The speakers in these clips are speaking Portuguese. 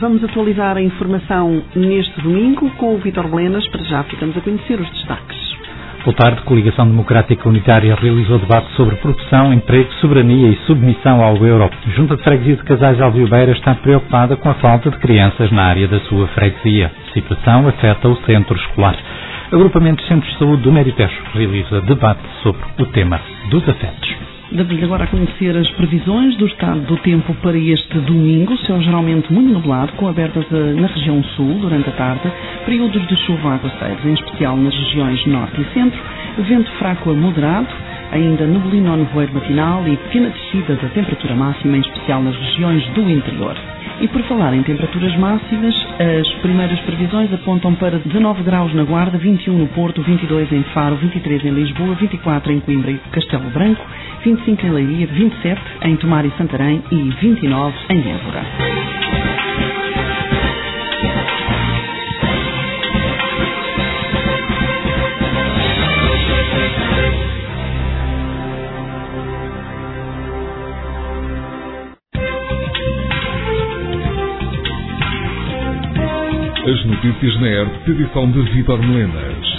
Vamos atualizar a informação neste domingo com o Vítor Blenas. Para já ficamos a conhecer os destaques. Boa tarde. Coligação Democrática Unitária realizou debate sobre produção, emprego, soberania e submissão ao euro. A Junta de Freguesia de Casais de Alviobeira está preocupada com a falta de crianças na área da sua freguesia. A situação afeta o centro escolar. O Agrupamento de Centros de Saúde do Méritejo realiza debate sobre o tema dos afetos. Damos-lhe agora a conhecer as previsões do estado do tempo para este domingo. Céu geralmente muito nublado, com abertas na região sul durante a tarde, períodos de chuva aguaceiros, em especial nas regiões norte e centro, vento fraco a moderado, ainda neblina ao nevoeiro matinal e pequena descida da temperatura máxima, em especial nas regiões do interior. E por falar em temperaturas máximas, as primeiras previsões apontam para 19 graus na Guarda, 21 no Porto, 22 em Faro, 23 em Lisboa, 24 em Coimbra e Castelo Branco, 25 em Leiria, 27 em Tomar e Santarém e 29 em Évora. As notícias na ERP, edição de Vítor Blenas.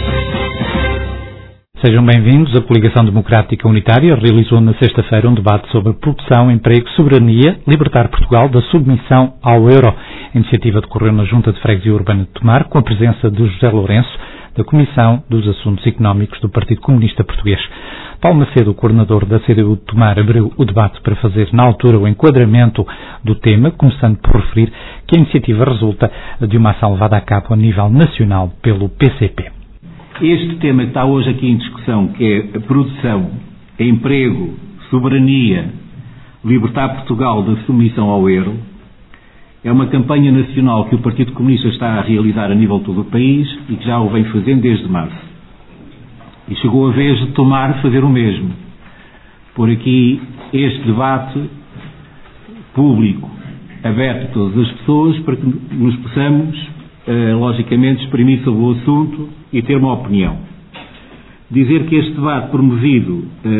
Sejam bem-vindos. A Coligação Democrática Unitária realizou na sexta-feira um debate sobre produção, emprego, soberania, libertar Portugal da submissão ao euro. A iniciativa decorreu na Junta de Freguesia Urbana de Tomar, com a presença de José Lourenço, da Comissão dos Assuntos Económicos do Partido Comunista Português. Paulo Macedo, o coordenador da CDU de Tomar, abriu o debate para fazer, na altura, o enquadramento do tema, começando por referir que a iniciativa resulta de uma ação levada a cabo a nível nacional pelo PCP. Este tema que está hoje aqui em discussão, que é a produção, emprego, soberania, libertar Portugal da submissão ao euro, é uma campanha nacional que o Partido Comunista está a realizar a nível de todo o país e que já o vem fazendo desde março. E chegou a vez de Tomar fazer o mesmo. Por aqui este debate público, aberto a todas as pessoas, para que nos possamos, logicamente, exprimir sobre o assunto e ter uma opinião. Dizer que este debate promovido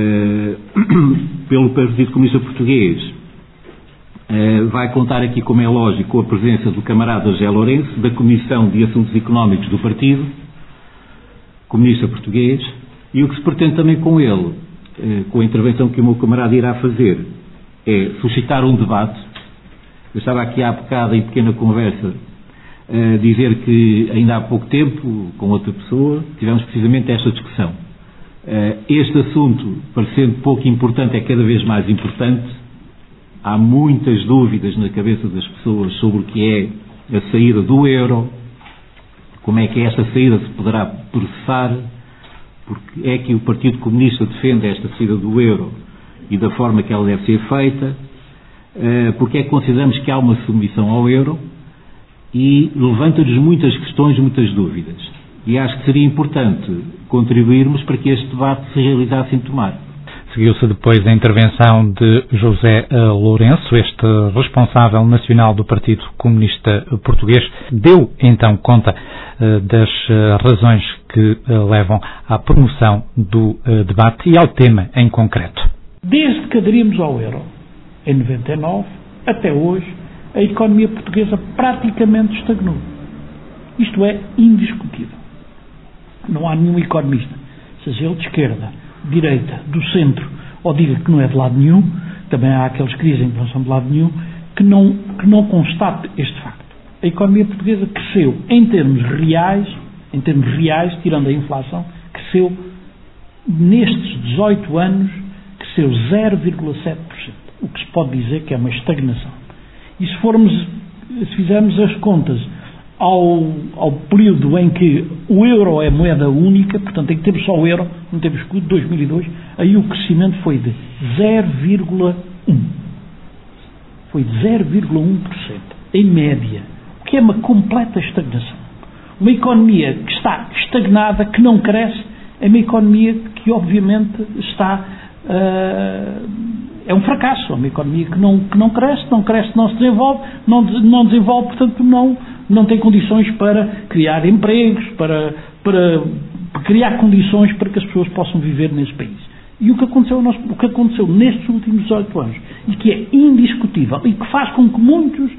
pelo Partido Comunista Português vai contar aqui, como é lógico, com a presença do camarada José Lourenço, da Comissão de Assuntos Económicos do Partido Comunista Português, e o que se pretende também com ele, com a intervenção que o meu camarada irá fazer, é suscitar um debate. Eu estava aqui há bocado, em pequena conversa, a dizer que ainda há pouco tempo, com outra pessoa, tivemos precisamente esta discussão. Este assunto, parecendo pouco importante, é cada vez mais importante. Há muitas dúvidas na cabeça das pessoas sobre o que é a saída do euro, como é que esta saída se poderá processar, porque é que o Partido Comunista defende esta saída do euro e da forma que ela deve ser feita, porque é que consideramos que há uma submissão ao euro, e levanta-nos muitas questões, muitas dúvidas. E acho que seria importante contribuirmos para que este debate se realizasse em Tomar. Seguiu-se depois a intervenção de José Lourenço, este responsável nacional do Partido Comunista Português. Deu então conta das razões que levam à promoção do debate e ao tema em concreto. Desde que aderimos ao euro, em 99, até hoje, a economia portuguesa praticamente estagnou. Isto é indiscutível. Não há nenhum economista, seja ele de esquerda, direita, do centro, ou diga que não é de lado nenhum, também há aqueles que dizem que não são de lado nenhum, que não constate este facto. A economia portuguesa cresceu em termos reais, tirando a inflação, cresceu nestes 18 anos, cresceu 0,7%. O que se pode dizer que é uma estagnação. E se fizermos as contas ao período em que o euro é moeda única, portanto em que temos só o euro, não temos escudo, 2002, aí o crescimento foi de 0,1%. Foi de 0,1%, em média, o que é uma completa estagnação. Uma economia que está estagnada, que não cresce, é uma economia que obviamente está... é um fracasso, é uma economia que não cresce, não se desenvolve, não desenvolve, portanto não tem condições para criar empregos, para criar condições para que as pessoas possam viver nesse país. E o que aconteceu nestes últimos 18 anos, e que é indiscutível, e que faz com que muitos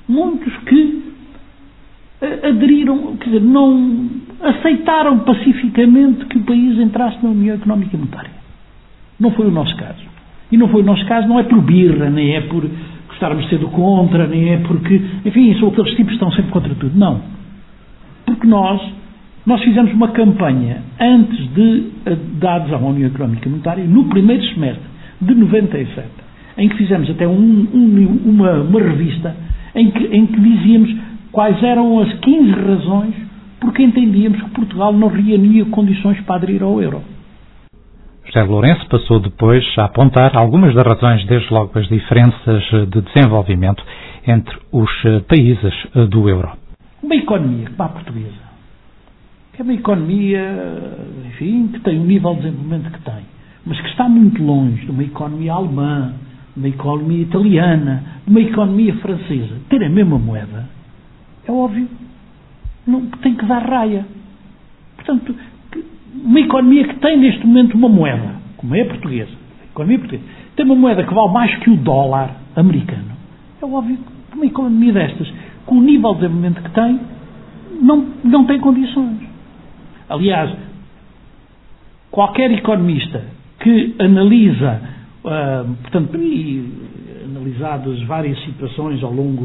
muitos que aderiram, quer dizer, não aceitaram pacificamente que o país entrasse na União Económica e Monetária. Não foi o nosso caso. E não foi o nosso caso, não é por birra, nem é por gostarmos de ser do contra, nem é porque, enfim, são aqueles tipos que estão sempre contra tudo. Não. Porque nós fizemos uma campanha antes da adesão à União Económica e Monetária, no primeiro semestre de 97, em que fizemos até uma revista em que dizíamos quais eram as 15 razões porque entendíamos que Portugal não reunia condições para aderir ao euro. José Lourenço passou depois a apontar algumas das razões, desde logo as diferenças de desenvolvimento entre os países do euro. Uma economia como a portuguesa, que é uma economia, enfim, que tem o nível de desenvolvimento que tem, mas que está muito longe de uma economia alemã, de uma economia italiana, de uma economia francesa, ter a mesma moeda, é óbvio, não, tem que dar raia. Portanto, uma economia que tem neste momento uma moeda, como é a portuguesa, tem uma moeda que vale mais que o dólar americano, é óbvio que uma economia destas, com o nível de desenvolvimento que tem, não tem condições. Aliás, qualquer economista que analisa, portanto, analisadas várias situações ao longo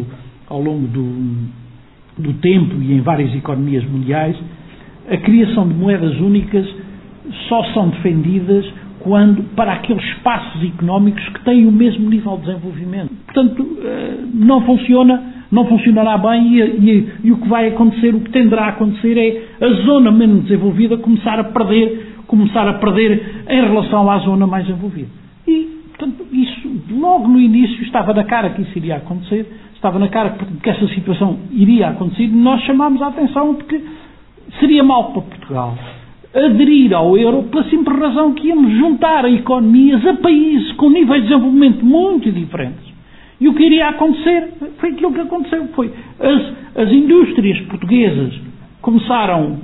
do tempo e em várias economias mundiais, a criação de moedas únicas só são defendidas para aqueles espaços económicos que têm o mesmo nível de desenvolvimento. Portanto, não funcionará bem e o que vai acontecer, o que tenderá a acontecer é a zona menos desenvolvida começar a perder em relação à zona mais desenvolvida. E, portanto, isso logo no início estava na cara que isso iria acontecer, estava na cara que essa situação iria acontecer e nós chamámos a atenção de que seria mau para Portugal aderir ao euro pela simples razão que íamos juntar a economias a países com níveis de desenvolvimento muito diferentes. E o que iria acontecer foi aquilo que aconteceu. Foi as indústrias portuguesas começaram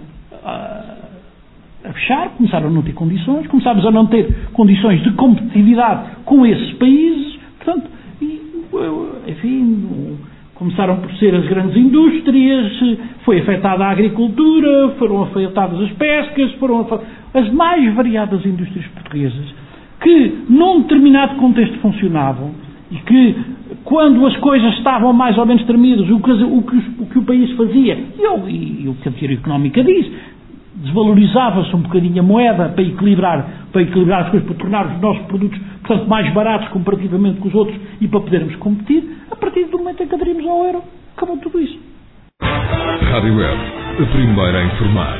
a fechar, começaram a não ter condições, começámos a não ter condições de competitividade com esses países, portanto, enfim, começaram por ser as grandes indústrias, foi afetada a agricultura, foram afetadas as pescas, foram as mais variadas indústrias portuguesas, que num determinado contexto funcionavam e que, quando as coisas estavam mais ou menos tremidas, o que o país fazia, e o que a teoria económica diz, desvalorizava-se um bocadinho a moeda para equilibrar as coisas, para tornar os nossos produtos, portanto, mais baratos comparativamente com os outros e para podermos competir. A partir do momento em que aderimos ao euro, acabou tudo isso. Rádio Web, a primeira a informar.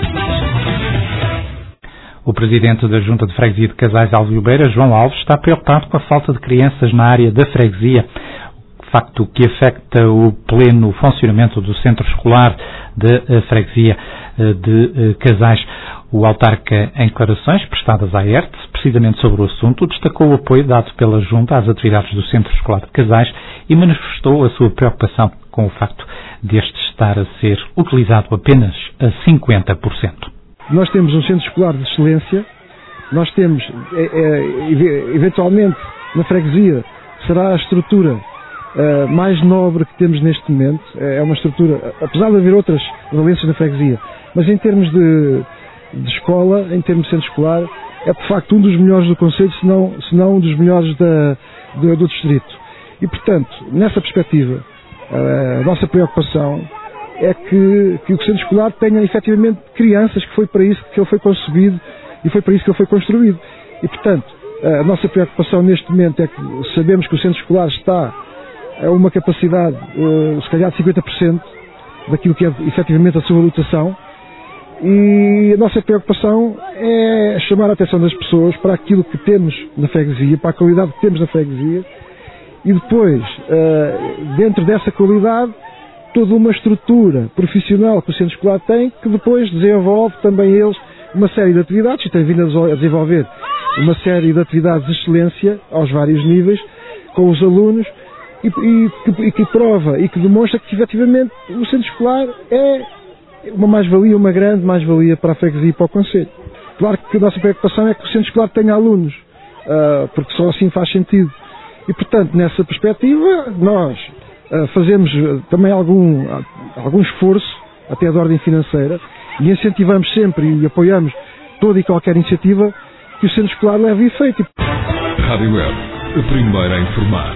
O presidente da Junta de Freguesia de Casais Alves Beira, João Alves, está preocupado com a falta de crianças na área da freguesia, facto que afeta o pleno funcionamento do centro escolar de freguesia de Casais. O autarca, em declarações prestadas à ERT, precisamente sobre o assunto, destacou o apoio dado pela Junta às atividades do Centro Escolar de Casais e manifestou a sua preocupação com o facto deste estar a ser utilizado apenas a 50%. Nós temos um centro escolar de excelência, nós temos, eventualmente, na freguesia, será a estrutura mais nobre que temos neste momento. É uma estrutura, apesar de haver outras valências na freguesia, mas em termos de escola, em termos de centro escolar, é de facto um dos melhores do concelho, se não um dos melhores do distrito. E, portanto, nessa perspectiva, a nossa preocupação é que o centro escolar tenha efetivamente crianças, que foi para isso que ele foi concebido e foi para isso que ele foi construído. E, portanto, a nossa preocupação neste momento é que sabemos que o centro escolar está a uma capacidade, se calhar, de 50% daquilo que é efetivamente a sua lotação. E a nossa preocupação é chamar a atenção das pessoas para aquilo que temos na freguesia, para a qualidade que temos na freguesia, e depois, dentro dessa qualidade, toda uma estrutura profissional que o centro escolar tem, que depois desenvolve também eles uma série de atividades, e tem vindo a desenvolver uma série de atividades de excelência aos vários níveis, com os alunos, e que prova e que demonstra que, efetivamente, o centro escolar é uma mais-valia, uma grande mais-valia para a freguesia e para o concelho. Claro que a nossa preocupação é que o centro escolar tenha alunos, porque só assim faz sentido. E, portanto, nessa perspectiva, nós fazemos também algum esforço, até de ordem financeira, e incentivamos sempre e apoiamos toda e qualquer iniciativa que o centro escolar leve a efeito. Rádio Web, a primeira a informar.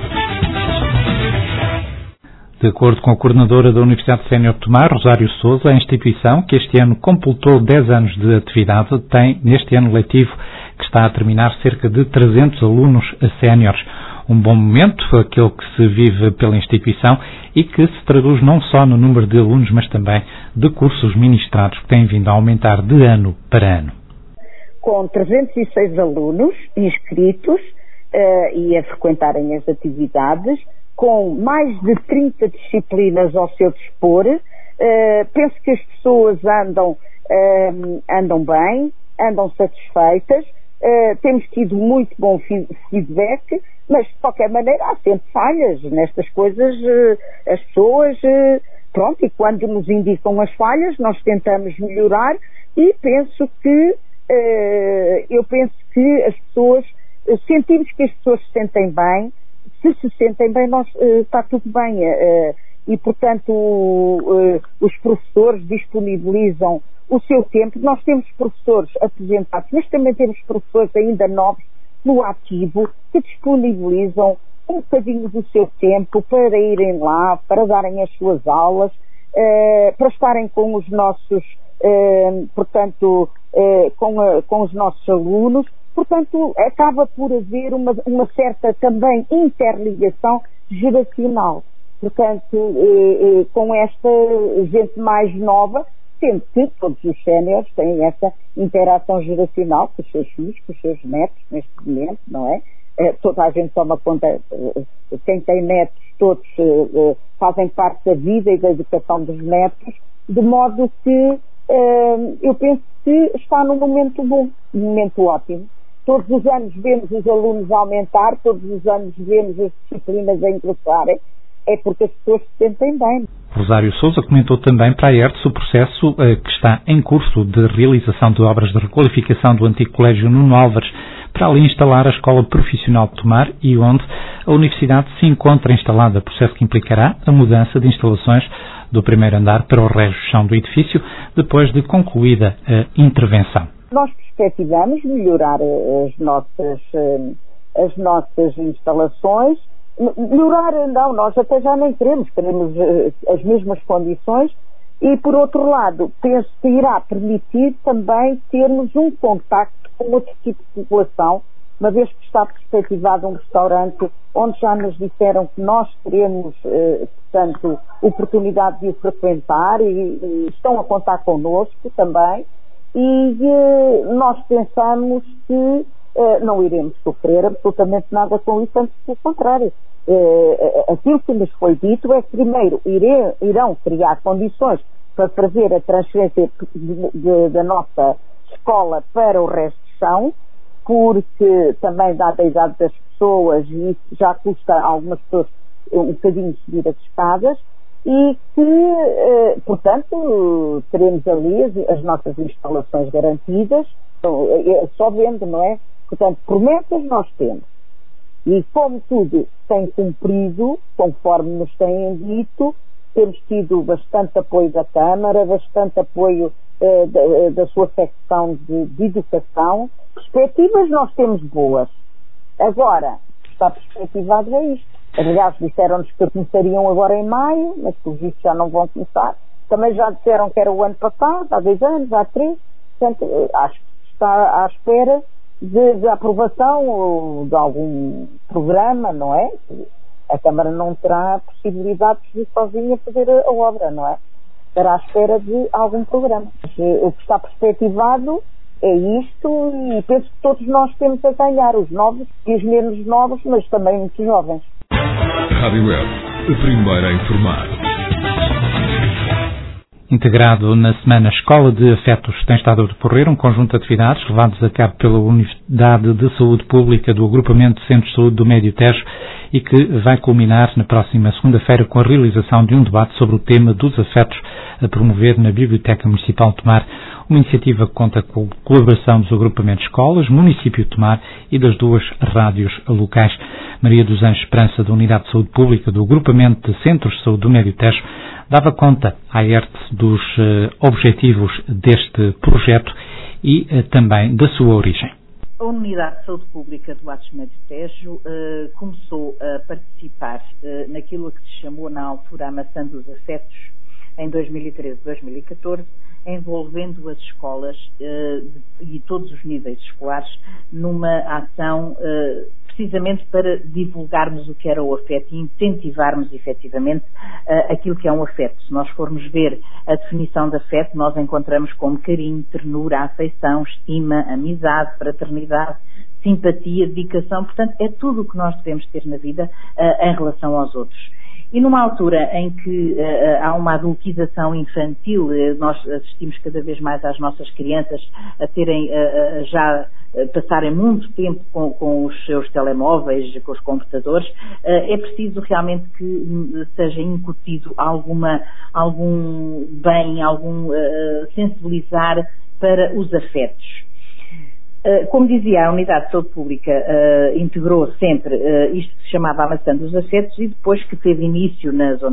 De acordo com a coordenadora da Universidade Sénior de Tomar, Rosário Sousa, a instituição, que este ano completou 10 anos de atividade, tem, neste ano letivo, que está a terminar, cerca de 300 alunos séniores. Um bom momento, aquele que se vive pela instituição e que se traduz não só no número de alunos, mas também de cursos ministrados, que têm vindo a aumentar de ano para ano. Com 306 alunos inscritos e a frequentarem as atividades, com mais de 30 disciplinas ao seu dispor, penso que as pessoas andam bem, andam satisfeitas, temos tido muito bom feedback, mas de qualquer maneira há sempre falhas nestas coisas, as pessoas, pronto, e quando nos indicam as falhas nós tentamos melhorar e penso que as pessoas, sentimos que as pessoas se sentem bem. Se sentem bem, está tudo bem. E, portanto, os professores disponibilizam o seu tempo. Nós temos professores aposentados, mas também temos professores ainda novos no ativo que disponibilizam um bocadinho do seu tempo para irem lá, para darem as suas aulas, para estarem com os nossos, com os nossos alunos. Portanto, acaba por haver uma certa também interligação geracional. Portanto, com esta gente mais nova, sendo que todos os séniores têm essa interação geracional com os seus filhos, com os seus netos, neste momento, não é? Toda a gente toma conta, quem tem netos, todos fazem parte da vida e da educação dos netos, de modo que eu penso que está num momento bom, num momento ótimo. Todos os anos vemos os alunos aumentar, todos os anos vemos as disciplinas a ingressarem, é porque as pessoas se sentem bem. Rosário Sousa comentou também para a ERTS o processo que está em curso de realização de obras de requalificação do antigo Colégio Nuno Álvares, para ali instalar a Escola Profissional de Tomar e onde a Universidade se encontra instalada, processo que implicará a mudança de instalações do primeiro andar para o resto chão do edifício, depois de concluída a intervenção. Nós perspectivamos melhorar as nossas instalações. Melhorar, não, nós até já nem queremos as mesmas condições e, por outro lado, penso que irá permitir também termos um contacto com outro tipo de população, uma vez que está perspectivado um restaurante onde já nos disseram que nós teremos, portanto, oportunidade de o frequentar e estão a contar connosco também. E nós pensamos que não iremos sofrer absolutamente nada com isso, antes pelo contrário. Aquilo que nos foi dito é que primeiro irão criar condições para fazer a transferência da nossa escola para o resto de chão, porque também dada a idade das pessoas e isso já custa a algumas pessoas um bocadinho subir as escadas, e que, portanto, teremos ali as nossas instalações garantidas, só vendo, não é? Portanto, promessas nós temos. E como tudo tem cumprido, conforme nos têm dito, temos tido bastante apoio da Câmara, bastante apoio da sua secção de educação. Perspectivas nós temos boas. Agora, está perspectivado é isto. Aliás, disseram-nos que começariam agora em maio, mas pelos vistos já não vão começar. Também já disseram que era o ano passado, há 2 anos, há 3. Portanto, acho que está à espera de aprovação de algum programa, não é? A Câmara não terá possibilidade de ir sozinha fazer a obra, não é? Estará à espera de algum programa. O que está perspectivado é isto e penso que todos nós temos a ganhar, os novos e os menos novos, mas também muitos jovens. Rádio Web, a primeira a informar. Integrado na semana Escola de Afetos, tem estado a decorrer um conjunto de atividades levados a cabo pela Unidade de Saúde Pública do Agrupamento de Centros de Saúde do Médio Tejo e que vai culminar na próxima segunda-feira com a realização de um debate sobre o tema dos afetos a promover na Biblioteca Municipal de Tomar. uma iniciativa que conta com a colaboração dos agrupamentos escolas, município de Tomar e das 2 rádios locais. Maria dos Anjos Esperança, da Unidade de Saúde Pública do Agrupamento de Centros de Saúde do Médio Tejo, dava conta à ERT dos objetivos deste projeto e também da sua origem. A Unidade de Saúde Pública do Atos Médio Tejo começou a participar naquilo que se chamou na altura a Maçã dos Afetos, em 2013-2014, envolvendo as escolas e todos os níveis escolares numa ação precisamente para divulgarmos o que era o afeto e incentivarmos efetivamente aquilo que é um afeto. Se nós formos ver a definição de afeto, nós encontramos como carinho, ternura, afeição, estima, amizade, fraternidade, simpatia, dedicação. Portanto, é tudo o que nós devemos ter na vida em relação aos outros. E numa altura em que há uma adultização infantil, nós assistimos cada vez mais às nossas crianças a terem passarem muito tempo com os seus telemóveis, com os computadores, é preciso realmente que seja incutido algum bem, sensibilizar para os afetos. Como dizia, a Unidade de Saúde Pública integrou sempre isto que se chamava a Maçã dos Afetos e depois que teve início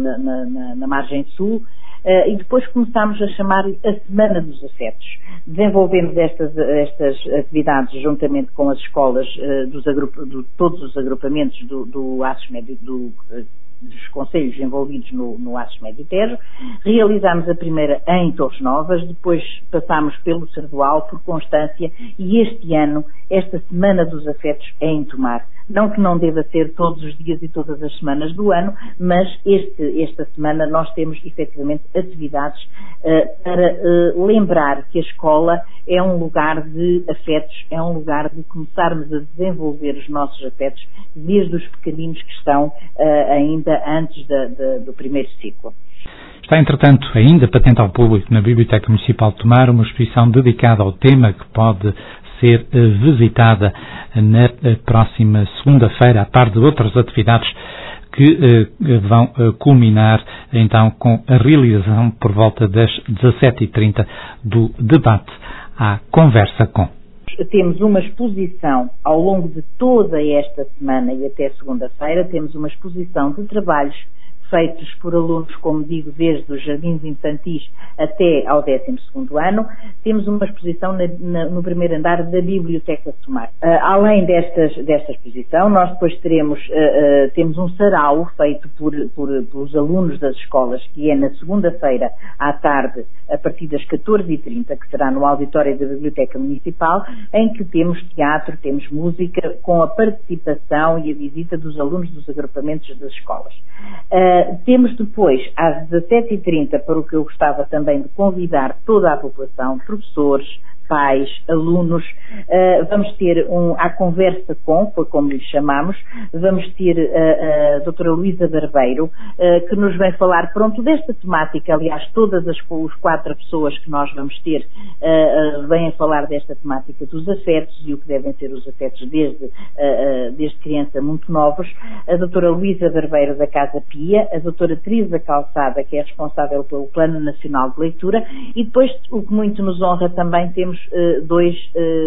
na margem sul, e depois começámos a chamar-lhe a Semana dos Afetos. Desenvolvemos estas atividades juntamente com as escolas de todos os agrupamentos do Atos Médio dos concelhos envolvidos no Atos Médio Tejo. Realizámos a primeira em Torres Novas, depois passámos pelo Cerdoal, por Constância, e este ano, esta Semana dos Afetos é em Tomar. Não que não deva ser todos os dias e todas as semanas do ano, mas esta semana nós temos efetivamente atividades para lembrar que a escola é um lugar de afetos, é um lugar de começarmos a desenvolver os nossos afetos desde os pequeninos que estão ainda antes do primeiro ciclo. Está, entretanto, ainda patente ao público na Biblioteca Municipal de Tomar uma exposição dedicada ao tema que pode ser visitada na próxima segunda-feira, a par de outras atividades que vão culminar então com a realização por volta das 17h30 do debate à Conversa Com. Temos uma exposição ao longo de toda esta semana e até segunda-feira, temos uma exposição de trabalhos feitos por alunos, como digo, desde os jardins infantis até ao 12º ano. Temos uma exposição no primeiro andar da Biblioteca de Tomar. Além desta exposição, nós depois temos um sarau feito pelos alunos das escolas, que é na segunda-feira à tarde, a partir das 14h30, que será no auditório da Biblioteca Municipal, em que temos teatro, temos música, com a participação e a visita dos alunos dos agrupamentos das escolas. Temos depois, às 17h30, para o que eu gostava também de convidar toda a população, professores, pais, alunos, vamos ter a Conversa Com, como lhe chamamos, vamos ter a doutora Luísa Barbeiro, que nos vem falar, desta temática. Aliás, todas as 4 pessoas que nós vamos ter vêm a falar desta temática dos afetos e o que devem ser os afetos desde criança muito novos. A doutora Luísa Barbeiro, da Casa Pia, a doutora Teresa Calçada, que é responsável pelo Plano Nacional de Leitura, e depois, o que muito nos honra também, temos 2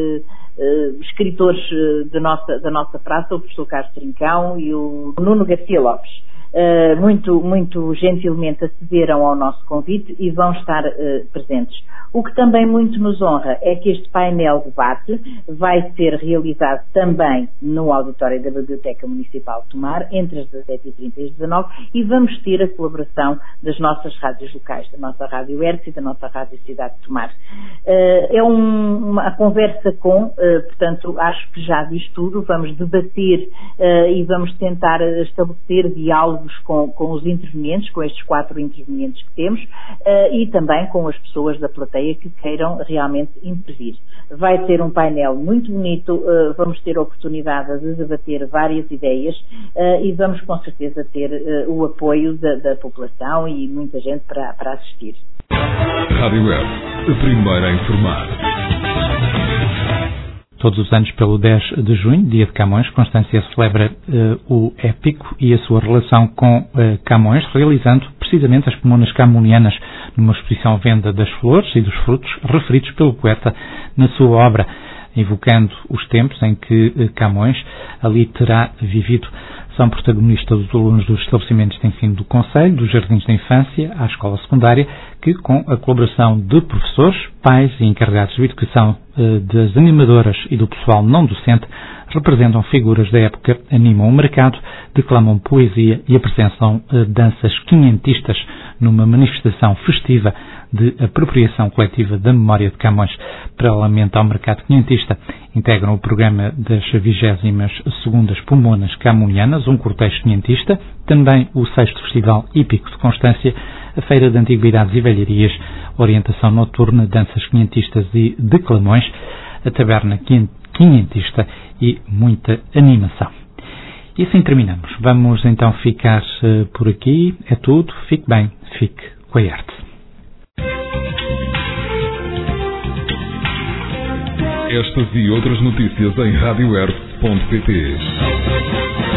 escritores da nossa praça, o professor Carlos Trincão e o Nuno Garcia Lopes. Muito gentilmente acederam ao nosso convite e vão estar presentes. O que também muito nos honra é que este painel de debate vai ser realizado também no auditório da Biblioteca Municipal de Tomar, entre as 17h30 e as 19h, e vamos ter a colaboração das nossas rádios locais, da nossa Rádio ERC e da nossa Rádio Cidade de Tomar. É uma conversa com, portanto, acho que já diz tudo. Vamos debater e vamos tentar estabelecer diálogos com os intervenientes, com estes 4 intervenientes que temos, e também com as pessoas da plateia que queiram realmente intervir. Vai ser um painel muito bonito, vamos ter a oportunidade de debater várias ideias e vamos com certeza ter o apoio da população e muita gente para assistir. Rádio Web, a primeira a informar. Todos os anos, pelo 10 de junho, dia de Camões, Constância celebra o épico e a sua relação com Camões, realizando precisamente as pomonas camonianas numa exposição venda das flores e dos frutos referidos pelo poeta na sua obra, invocando os tempos em que Camões ali terá vivido. São protagonistas os alunos dos estabelecimentos de ensino do Conselho, dos jardins da infância à escola secundária, que, com a colaboração de professores, pais e encarregados de educação, das animadoras e do pessoal não docente, representam figuras da época, animam o mercado, declamam poesia e apresentam danças quinhentistas numa manifestação festiva de apropriação coletiva da memória de Camões. Paralelamente ao mercado quinhentista, integram o programa das 22ª Pomonas Camonianas, um cortejo quinhentista, também o 6º Festival Hípico de Constância, a Feira de Antiguidades e Velharias, orientação noturna, danças quinhentistas e declamões, a taberna quinhentista e muita animação. E assim terminamos. Vamos então ficar por aqui. É tudo. Fique bem. Fique com a arte. Estas e outras notícias em radioerte.pt.